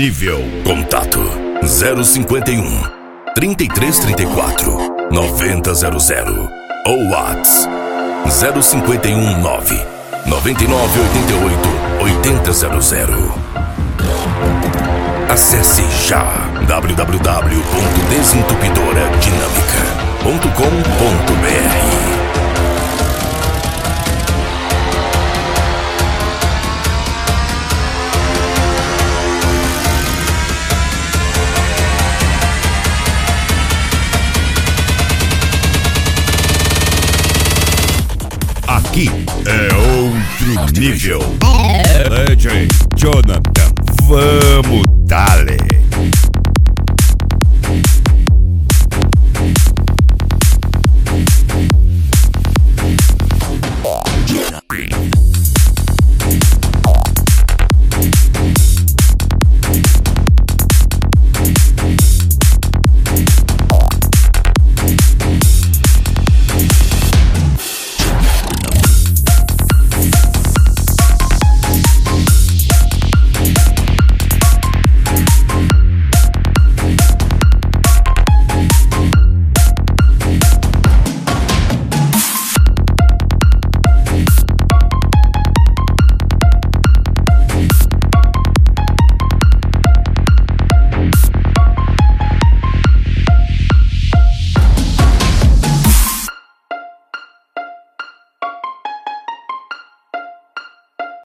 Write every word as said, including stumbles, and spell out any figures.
nível. Contato zero cinquenta e um, trinta e três, trinta e quatro, noventa zero zero ou Whats zero cinquenta e um, nove, noventa e nove, oitenta e oito, oitenta zero zero. Acesse já w w w ponto desentupidora dinâmica ponto com ponto b r. Aqui é outro nível. D J Jonathan, vamos dale.